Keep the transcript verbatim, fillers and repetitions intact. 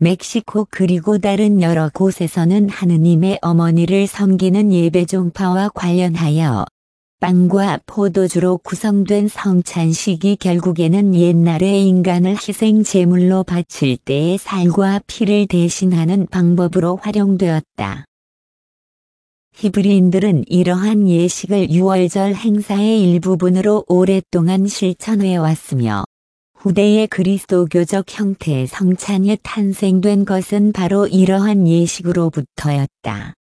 멕시코 그리고 다른 여러 곳에서는 하느님의 어머니를 섬기는 예배 종파와 관련하여 빵과 포도주로 구성된 성찬식이 결국에는 옛날의 인간을 희생 제물로 바칠 때의 살과 피를 대신하는 방법으로 활용되었다. 히브리인들은 이러한 예식을 유월절 행사의 일부분으로 오랫동안 실천해 왔으며 후대의 그리스도교적 형태의 성찬이 탄생된 것은 바로 이러한 예식으로부터였다.